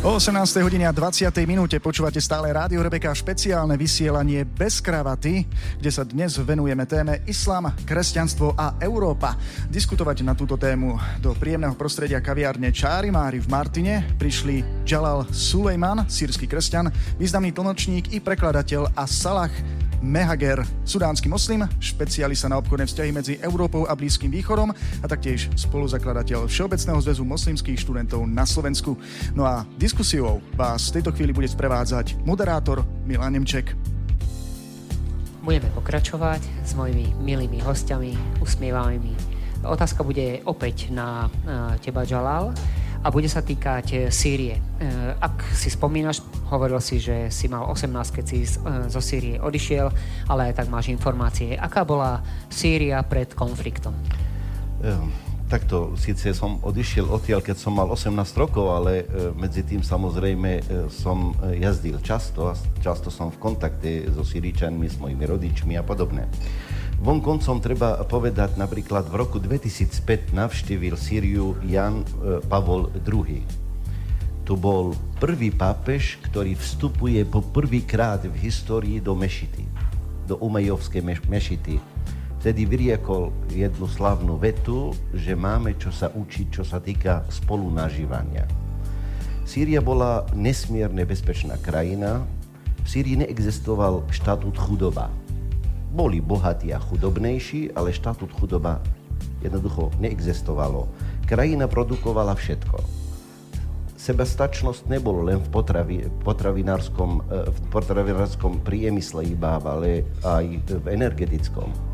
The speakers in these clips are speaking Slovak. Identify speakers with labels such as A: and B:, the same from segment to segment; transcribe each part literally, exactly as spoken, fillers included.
A: O osemnástej hodine a dvadsiatej minúte počúvate stále Rádio Rebeka, špeciálne vysielanie bez kravaty, kde sa dnes venujeme téme Islám, kresťanstvo a Európa. Diskutovať na túto tému do príjemného prostredia kaviárne Čári Mári v Martine prišli Jalal Sulejman, sírsky kresťan, významný tlmočník i prekladateľ, a Salah Mehager, sudánsky moslim, špecialista na obchodné vzťahy medzi Európou a Blízkym východom a taktiež spoluzakladateľ Všeobecného zväzu moslimských študentov na Slovensku. No a diskusiou vás v tejto chvíli bude sprevádzať moderátor Milan Nemček.
B: Budeme pokračovať s mojimi milými hostiami, usmievavými. Otázka bude opäť na teba, Jalal, a bude sa týkať Sýrie. Ak si spomínaš, hovoril si, že si mal osemnásť, keď si zo Sýrie odišiel, ale aj tak máš informácie. Aká bola Sýria pred konfliktom?
C: Um, takto, síce som odišiel odtiaľ, keď som mal osemnásť rokov, ale uh, medzi tým samozrejme uh, som jazdil často a často som v kontakte so Syričanmi, s mojimi rodičmi a podobne. Vonkoncom treba povedať, napríklad v roku dvetisícpäť navštívil Sýriu Jan Pavol druhý. Tu bol prvý pápež, ktorý vstupuje po prvýkrát v histórii do mešity, do Umejovskej mešity. Vtedy vyriekol jednu slavnú vetu, že máme čo sa učiť, čo sa týka spolunažívania. Sýria bola nesmierne bezpečná krajina. V Sýrii neexistoval štatút chudoba. Boli bohatí a chudobnejší, ale štatút chudoba jednoducho neexistovalo. Krajina produkovala všetko. Sebestačnosť nebolo len v potravi, potravinárskom, v potravinárskom priemysle iba, ale aj v energetickom. E,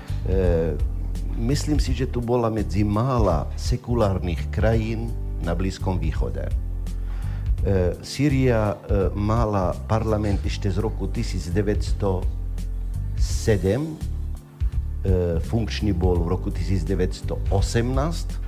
C: myslím si, že tu bola medzi mála sekulárnych krajín na Blízkom východe. E, Sýria e, mala parlament ešte z roku devätnásťstosedem, e, funkčný bol v roku devätnásťstoosemnásť. E,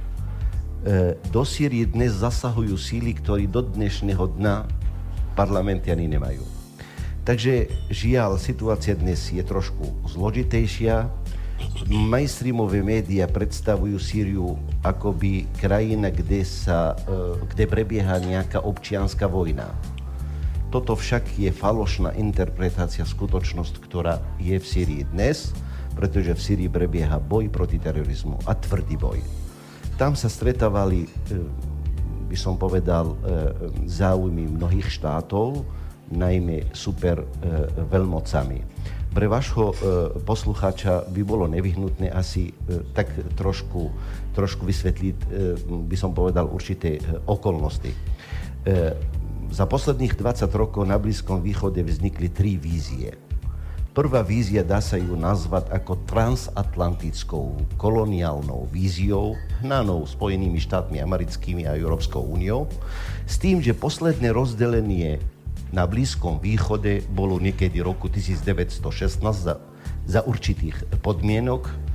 C: do Sýrie dnes zasahujú síly, ktorí do dnešného dna parlamenty ani nemajú. Takže žiaľ, situácia dnes je trošku zložitejšia. Mainstreamové médiá predstavujú Sýriu akoby krajina, kde, sa, e, kde prebieha nejaká občianska vojna. Toto však je falošná interpretácia skutočnosť, ktorá je v Sýrii dnes, pretože v Sýrii prebieha boj proti terorizmu a tvrdý boj. Tam sa stretávali, by som povedal, záujmy mnohých štátov, najmä super veľmocami. Pre vášho poslucháča by bolo nevyhnutné asi tak trošku, trošku vysvetliť, by som povedal, určité okolnosti. Za posledných dvadsať rokov na Blízkom východe vznikli tri vízie. Prvá vízia dá sa ju nazvať ako transatlantickou koloniálnou víziou, hnanou Spojenými štátmi americkými a Európskou úniou, s tým, že posledné rozdelenie na Blízkom východe bolo niekedy roku devätnásťstošestnásť za, za určitých podmienok.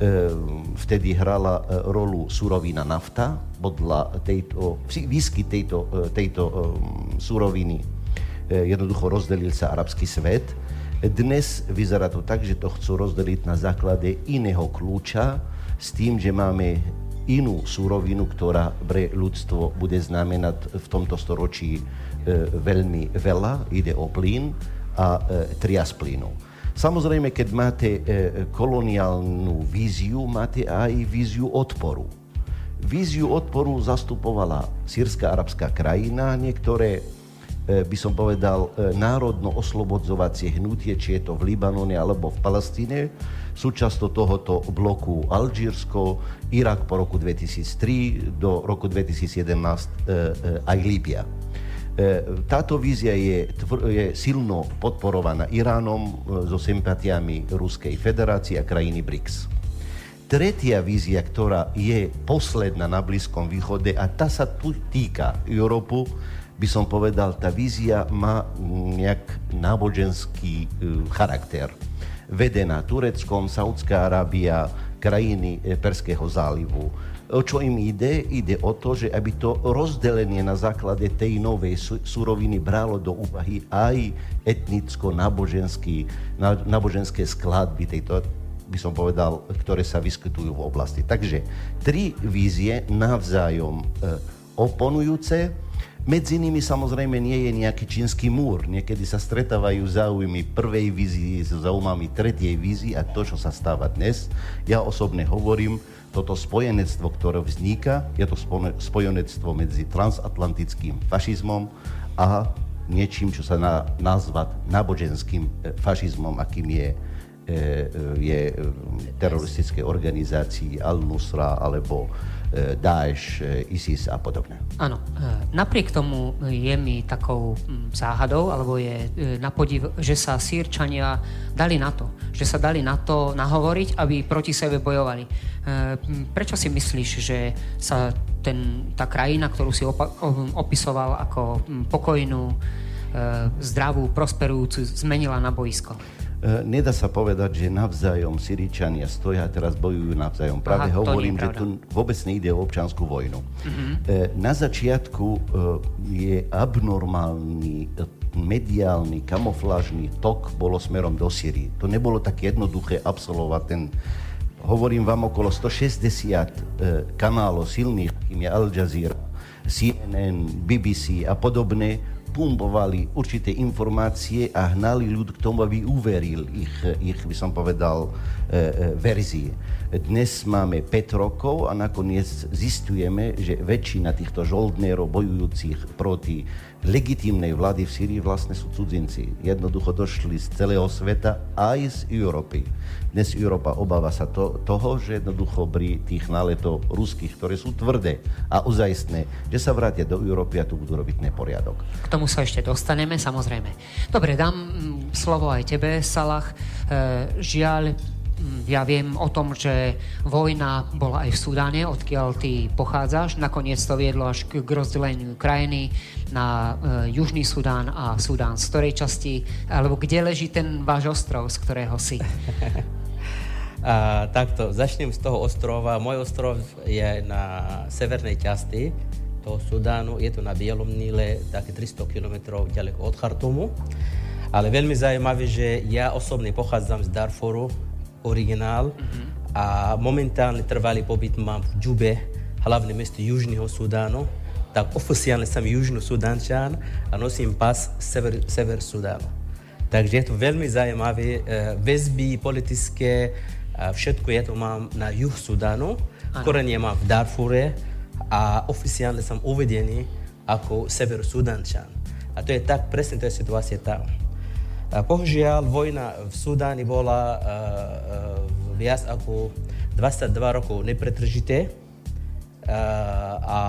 C: Vtedy hrala rolu surovina nafta. Podľa tejto, výskyt tejto, tejto suroviny jednoducho rozdelil sa arabský svet. Dnes vyzerá to tak, že to chcú rozdeliť na základe iného kľúča, s tým, že máme inú surovinu, ktorá pre ľudstvo bude znamenať v tomto storočí veľmi veľa. Ide o plyn a trias plynu. Samozrejme, keď máte koloniálnu víziu, máte aj víziu odporu. Víziu odporu zastupovala sýrska arabská krajina, niektoré, by som povedal, národno-oslobodzovacie hnutie, či je to v Libanone alebo v Palestíne, súčasťou tohoto bloku Alžírsko, Irak po roku dvetisíctri do roku dvetisícjedenásť aj Líbia. Táto vízia je, je silno podporovaná Iránom so sympatiami Ruskej federácie a krajiny BRICS. Tretia vízia, ktorá je posledná na Blízkom východe, a tá sa tu týka Európu, by som povedal, tá vízia má nejak náboženský charakter. Vedená Tureckom, Saudská Arábia, krajiny Perského zálivu. O čo im ide? Ide o to, že aby to rozdelenie na základe tej novej suroviny bralo do úvahy aj etnicko-náboženské náboženské skladby tejto, by som povedal, ktoré sa vyskytujú v oblasti. Takže tri vízie navzájom e, oponujúce. Medzi nimi samozrejme nie je nejaký čínsky múr. Niekedy sa stretávajú záujmy prvej vízie s záujmami tretej vízie a to, čo sa stáva dnes. Ja osobne hovorím, toto spojenectvo, ktoré vzniká, je to spojenectvo medzi transatlantickým fašizmom a niečím, čo sa na, nazvať náboženským fašizmom, akým je je teroristické organizácii Al-Nusra alebo Daesh, ISIS a podobne.
B: Áno. Napriek tomu je mi takou záhadou, alebo je na podiv, že sa Sýrčania dali na to, že sa dali na to nahovoriť, aby proti sebe bojovali. Prečo si myslíš, že sa ten, tá krajina, ktorú si opa- opisoval ako pokojnú, zdravú, prosperujúcu, zmenila na boisko?
C: Nedá sa povedať, že navzájom Syričania stoja a teraz bojujú navzájom. Práve Aha, hovorím, že tu vôbec nejde o občiansku vojnu. Uh-huh. Na začiatku je abnormálny mediálny, kamuflážny tok bolo smerom do Syrii. To nebolo tak jednoduché absolvovať ten, hovorím vám, okolo stošesťdesiat kanálov silných, akým je Al Jazeera, C N N, B B C a podobné, pumpovali určité informácie a hnali ľud k tomu, aby uveril ich, ich by som povedal, e, e, verzie. Dnes máme päť rokov a nakoniec zistujeme, že väčšina týchto žoldnérov bojujúcich proti legitímnej vlády v Sýrii vlastne sú cudzinci. Jednoducho došli z celého sveta aj z Európy. Dnes Európa obáva sa to, toho, že jednoducho pri tých náletov ruských, ktoré sú tvrdé a ozajstné, že sa vrátia do Európy a tu budú robiť neporiadok.
B: K tomu sa ešte dostaneme, samozrejme. Dobre, dám slovo aj tebe, Salah. E, žiaľ, ja viem o tom, že vojna bola aj v Sudáne, odkiaľ ty pochádzaš. Nakoniec to viedlo až k rozdeleniu krajiny na e, Južný Sudán a Sudán. Z ktorej časti, alebo kde leží ten váš ostrov, z ktorého si?
D: A, takto, začnem z toho ostrova. Môj ostrov je na severnej časti toho Sudánu. Je to na Bielom Níle, také tristo kilometrov ďaleko od Chartumu. Ale veľmi zaujímavé, že ja osobne pochádzam z Darfuru, originál, mm-hmm. a momentálne trvalý pobyt mám v Džube, hlavné mesto Južného Sudánu. Tak oficiálne som južno-sudánčan a nosím pas sever, sever Sudánu. Takže je to veľmi zaujímavé. Väzby politické, všetko ja to mám na juh Sudánu. Korenie mám v Darfure a oficiálne som uvedený ako sever Sudánčan. A to je tak, presne to je situácia tam. A bohužiaľ, vojna v Sudáne bola uh, uh, viac ako dvadsaťdva rokov nepretržité uh, a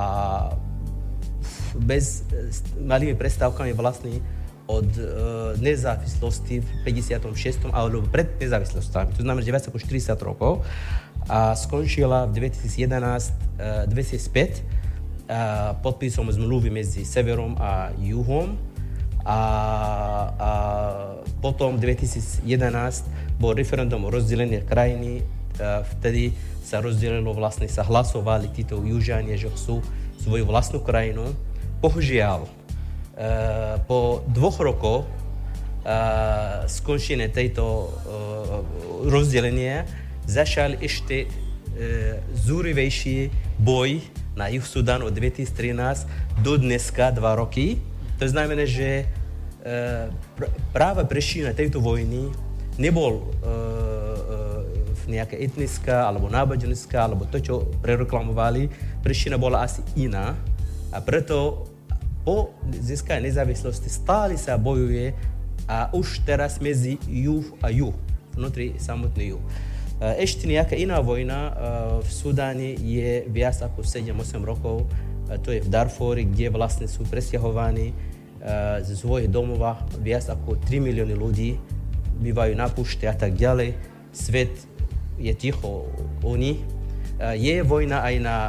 D: bez malými prestávkami vlastne od uh, nezávislosti v päťdesiatom šiestom alebo pred nezávislosťami. To znamená, že viac ako štyridsať rokov a skončila v dvetisícjedenásť, uh, dvetisícpäť uh, podpisom zmluvy medzi severom a juhom. A, a potom v dvetisícjedenásť bol referendum o rozdelenie krajiny. Vtedy sa rozdelilo, vlastne sa hlasovali títo južania, že chcú svoju vlastnú krajinu. Bohužiaľ, po dvoch rokoch skončenie tejto rozdelenia začal ešte zúrivejší boj na juh Sudánu od dvetisíctrinásť do dneska dva roky. To znamená, že e, pr- práve príčina tejto vojny nebol e, e, nejaká etnická alebo náboženská, alebo to, čo prereklamovali. Príčina bola asi iná. A preto po získaní nezávislosti stále sa bojuje a už teraz medzi juh a juh, vnútri samotný juh. E, ešte nejaká iná vojna e, v Sudáne je viac ako sedem osem rokov. E, to je v Darfure, kde vlastne sú presťahovaní z svojich domova viac ako tri milióny ľudí, bývajú na púšte a tak ďalej. Svet je ticho o nich. Je vojna aj na,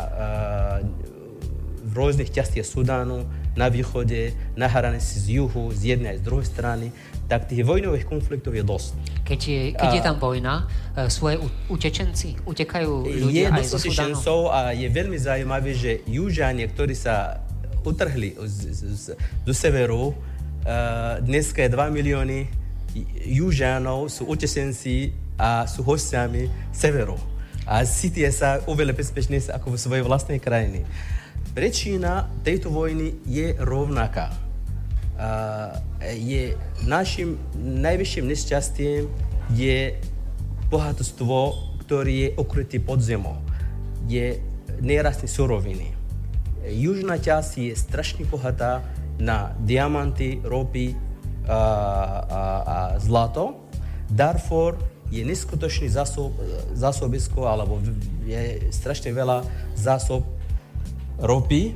D: v rôznych častiach Sudánu, na východe, na hranici z juhu, z jednej aj z druhej strany. Tak tých vojnových konfliktov je dosť.
B: Keď je, keď je tam vojna, sú aj utečenci? Utekajú ľudia aj zo Sudánu? Je utečencov
D: a je veľmi zaujímavé, že južania, ktorí sa utrhli z, z, z, zo severu. Uh, dneska je dva milióny južanov, sú utečenci a sú hostiami severu. A cítia sa oveľa bezpečnejšie ako v svojej vlastnej krajine. príčina tejto vojny je rovnaká. Uh, je našim najvyšším nešťastím je bohatstvo, ktoré je ukryté pod zemou. Je nerastné suroviny. Južná časť je strašne bohatá na diamanty, ropy a, a, a zlato. Darfur je neskutočný zásob, zásobisko, alebo je strašne veľa zásob ropy,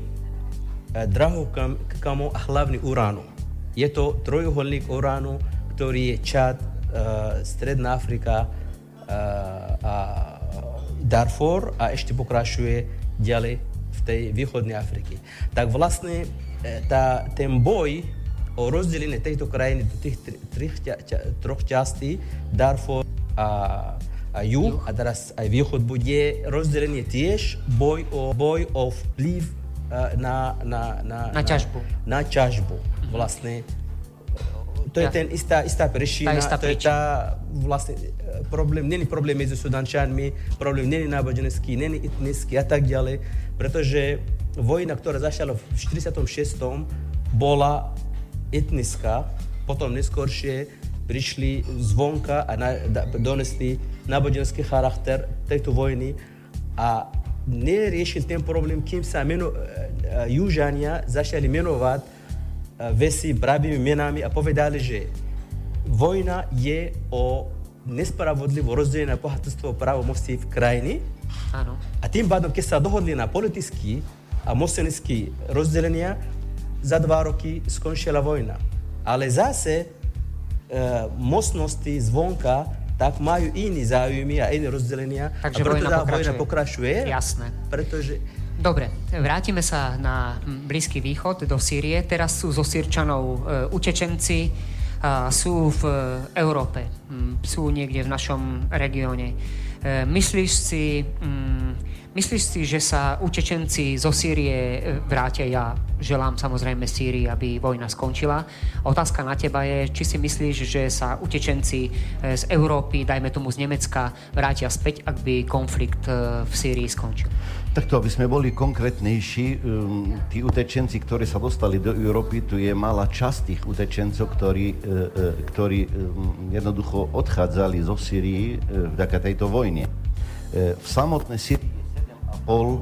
D: drahokamo a hlavne uránu. Je to trojuholník uránu, ktorý je Čad, uh, Stredná Afrika uh, a Darfur a ešte pokračuje ďalej v tej východnej Afrike. Tak vlastne tá, ten boj o rozdelenie tejto krajiny do tých tri, tri, troch častí, Darfur a, a juh, a teraz aj východ, bude rozdelenie tiež boj o, boj o vplyv na, na, na,
B: na ťažbu.
D: Na, na ťažbu. Vlastne to je ja. ten istá, istá príčina,
B: istá
D: to je tá vlastne problém, není problém medzi Sudančanmi, problém není náboženský, není etnický a tak ďalej, pretože vojna, ktorá začala v štyridsiatom šiestom bola etnická, potom neskôršie prišli zvonka a na, da, donesli náboženský charakter tejto vojny a neriešil ten problém, kým sa meno, Južania začali menovať veci pravými menami a povedali, že vojna je o nespravodlivé rozdelenie bohatstvo právomocí v krajine.
B: Áno. A
D: tým pádom, keď sa dohodli na politické a mocenské rozdelenia, za dva roky skončila vojna. Ale zase e, mocnosti zvonka tak majú iné záujmy a iné rozdelenia.
B: Takže
D: a preto
B: vojna
D: tá
B: pokračuje.
D: vojna pokračuje.
B: Jasné.
D: Pretože
B: Dobre, vrátime sa na Blízky východ, do Sýrie. Teraz sú zo Sýrčanov e, utečenci, a sú v Európe, m, sú niekde v našom regióne. E, myslíš si, m, myslíš si, že sa utečenci zo Sýrie vrátia? Ja želám samozrejme Sýrii, aby vojna skončila. Otázka na teba je, či si myslíš, že sa utečenci z Európy, dajme tomu z Nemecka, vrátia späť, ak by konflikt v Sýrii skončil?
C: Takto, aby sme boli konkrétnejší, um, tí utečenci, ktorí sa dostali do Európy, tu je malá časť tých utečencov, ktorí, uh, uh, ktorí um, jednoducho odchádzali zo Sýrii uh, vďaka tejto vojne. Uh, v samotnej Sýrii je sedem a pol uh,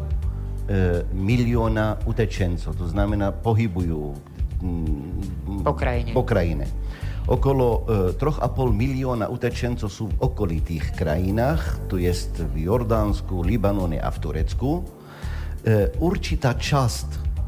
C: milióna utečencov, to znamená pohybujú um,
B: po krajine.
C: Po krajine. Okolo e, troch a pol milióna utečencov sú v okolitých krajinách, to jest v Jordánsku, Libanone a v Turecku. E, určitá časť,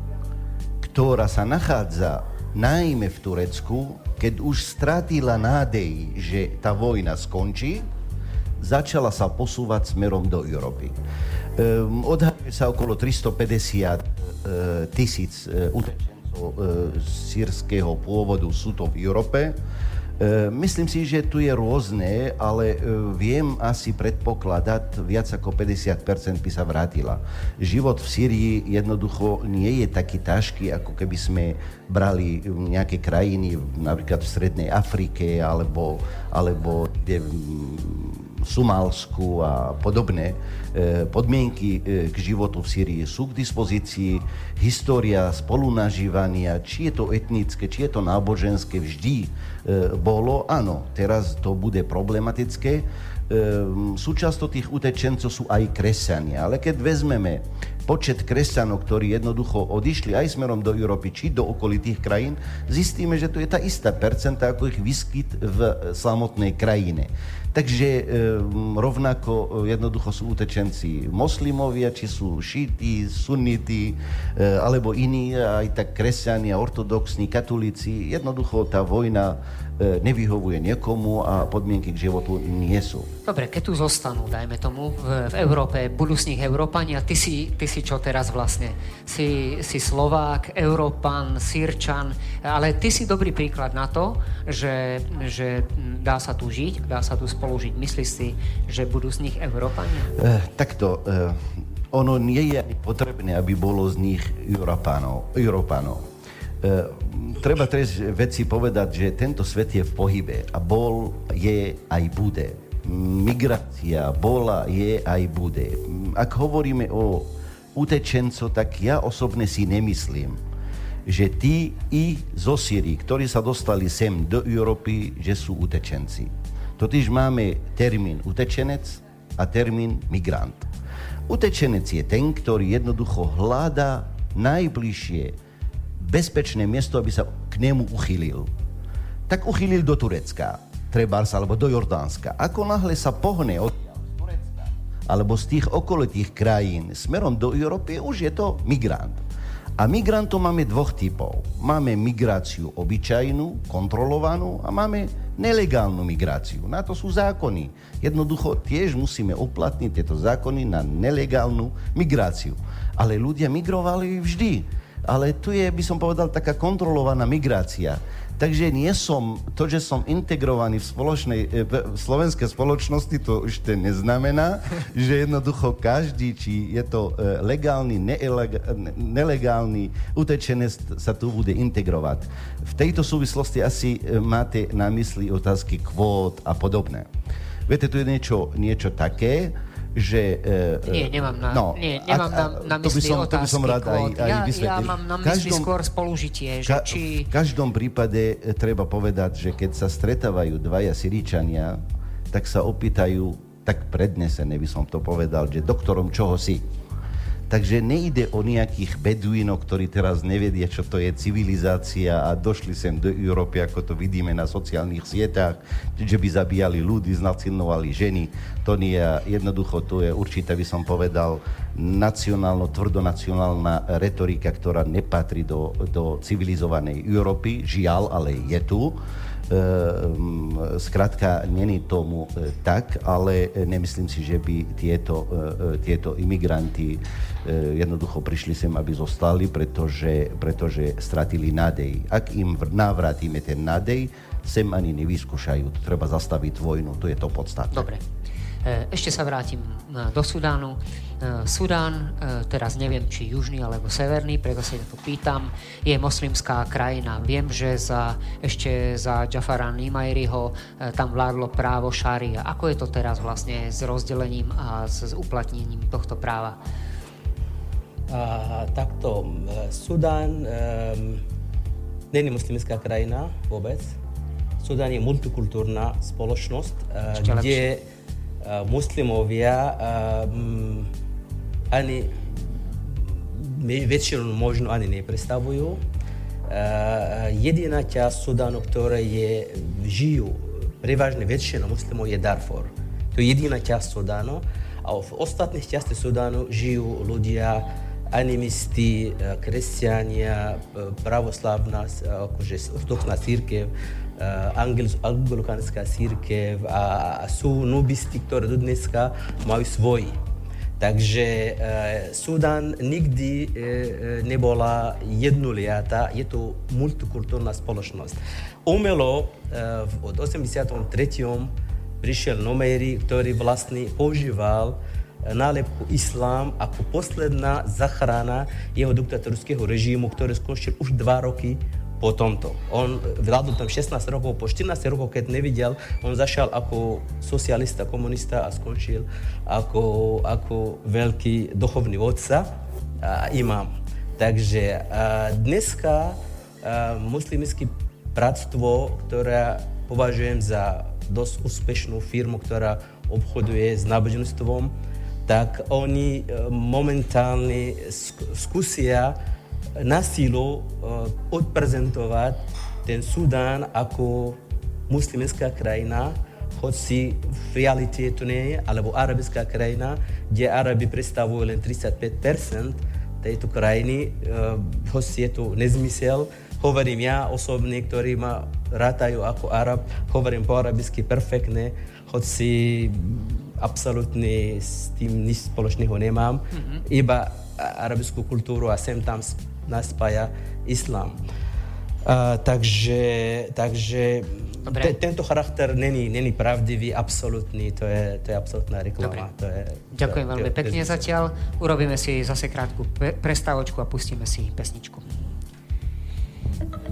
C: ktorá sa nachádza najmä v Turecku, keď už stratila nádej, že tá vojna skončí, začala sa posúvať smerom do Európy. E, odhaduje sa okolo tristopäťdesiat e, tisíc e, utečencov sírskeho pôvodu sú to v Európe. Myslím si, že tu je rôzne, ale viem asi predpokladať, viac ako päťdesiat percent by sa vrátila. Život v Sýrii jednoducho nie je taký ťažký, ako keby sme brali nejaké krajiny, napríklad v Strednej Afrike, alebo, alebo kde v Somálsku a podobné. Podmienky k životu v Sýrii sú k dispozícii. História spolunažívania, či je to etnické, či je to náboženské, vždy bolo. Áno, teraz to bude problematické. Súčasťou tých utečencov sú aj kresťania, ale keď vezmeme počet kresťanov, ktorí jednoducho odišli aj smerom do Európy, či do okolitých krajín, zistíme, že to je tá istá percenta, ako ich výskyt v samotnej krajine. Takže e, rovnako jednoducho sú utečenci moslimovia, či sú šíti, sunniti, e, alebo iní, aj tak kresťania, ortodoxní, katolíci. Jednoducho tá vojna e, nevyhovuje niekomu a podmienky k životu nie sú.
B: Dobre, keď tu zostanú, dajme tomu, v, v Európe, budú z nich Európania, ty si, ty si čo teraz vlastne? Si, si Slovák, Európan, Sýrčan, ale ty si dobrý príklad na to, že, že dá sa tu žiť, dá sa tu spolužiť. Myslíš si, že budú z nich Európania?
C: Eh, takto, eh, ono nie je potrebné, aby bolo z nich Európanov. Európanov. Eh, treba teraz veci povedať, že tento svet je v pohybe a bol, je aj bude. Migrácia bola, je aj bude. Ak hovoríme o utečencov, tak ja osobne si nemyslím, že tí i zo Syrii, ktorí sa dostali sem do Európy, že sú utečenci. Totiž máme termín utečenec a termín migrant. Utečenec je ten, ktorý jednoducho hľadá najbližšie bezpečné miesto, aby sa k nemu uchýlil. Tak uchýlil do Turecka, trebárs, alebo do Jordánska. Ako náhle sa pohne od Turecka alebo z tých okolitých krajín smerom do Európy, už je to migrant. A migrantov máme dvoch typov. Máme migráciu obyčajnú, kontrolovanú a máme nelegálnu migráciu. Na to sú zákony. Jednoducho tiež musíme uplatniť tieto zákony na nelegálnu migráciu. Ale ľudia migrovali vždy. Ale tu je, by som povedal, taká kontrolovaná migrácia. Takže nie som, to, že som integrovaný v, spoločnej, v slovenskej spoločnosti, to ešte neznamená, že jednoducho každý, či je to legálny, nelegálny utečenec, sa tu bude integrovať. V tejto súvislosti asi máte na mysli otázky kvót a podobné. Viete, tu je niečo, niečo také, že... Uh,
B: nie, nemám na, no, nie, nemám
C: a,
B: na, na mysli
C: som,
B: otázky
C: som rád aj, aj
B: ja, ja mám na mysli
C: každom,
B: skôr spolužitie. Že
C: ka,
B: či...
C: V každom prípade treba povedať, že keď sa stretávajú dvaja Syričania, tak sa opýtajú, tak prednesené by som to povedal, že doktorom čoho si. Takže nejde o nejakých beduínov, ktorí teraz nevedia, čo to je civilizácia a došli sem do Európy, ako to vidíme na sociálnych sieťach, že by zabíjali ľudí, znasilňovali ženy. To nie je, jednoducho, to je určite, by som povedal, nacionálno, tvrdonacionálna retorika, ktorá nepatrí do, do civilizovanej Európy. Žiaľ, ale je tu. Skrátka, není tomu tak, ale nemyslím si, že by tieto, tieto imigranti jednoducho prišli sem, aby zostali, pretože, pretože stratili nádej. Ak im navrátime ten nádej, sem ani nevyskúšajú. Treba zastaviť vojnu, to je to podstatné.
B: Dobre. Ešte sa vrátim do Sudánu. Sudán, teraz neviem, či južný alebo severný, preto sa to pýtam, je moslimská krajina. Viem, že za, ešte za Džafara Nimajriho tam vládlo právo šaria. Ako je to teraz vlastne s rozdelením a s uplatnením tohto práva?
D: A, takto, Sudán um, není muslimská krajina vôbec. Sudán je multikultúrna spoločnosť, uh, kde uh, muslimovia um, ani väčšinu možno ani nepredstavujú. Uh, jediná časť Sudánu, ktoré je, žijú prevažne väčšina muslimov, je Darfur. To je jediná časť Sudánu. A v ostatných časti Sudánu žijú ľudia animisti, kresťania, pravoslavná, akože ortodoxná cirkev, anglikánska cirkev a, a sú nubisti, ktorí do dneska majú svoji. Takže e, Sudán nikdy e, nebola jednoliatá, je to multikultúrna spoločnosť. Umelo e, od osemdesiatom treťom prišiel Numeyri, ktorý vlastne používal nálepku Islám ako posledná zachrana jeho diktatorského režimu, ktorý skončil už dva roky po tomto. On vládol tam šestnásť rokov, po štrnásť rokov, keď nevidel, on začal ako socialista, komunista a skončil ako, ako veľký duchovný vodca a imám. Takže a dneska muslimské bratstvo, ktoré považujem za dosť úspešnú firmu, ktorá obchoduje s náboženstvom, tak oni momentálne skúsia na sílu odprezentovať ten Sudán ako muslimská krajina, hoci v realite to nie je, alebo arabská krajina, kde Arabi predstavujú len tridsaťpäť percent tejto krajiny, hoci je to nezmysel. Hovorím ja osobne, ktorí ma rátajú ako Arab, hovorím po arabsky perfektne, hoci absolútne s tým nič spoločného nemám. Mm-hmm. Iba arabskú kultúru a sem tam nás spája islám. Uh, takže takže te, tento charakter není, není pravdivý, absolútny, to je, to je absolútna reklama. To je,
B: Ďakujem
D: to,
B: veľmi
D: to,
B: pekne
D: to,
B: zatiaľ. Urobíme si zase krátku pre, prestávočku a pustíme si pesničku.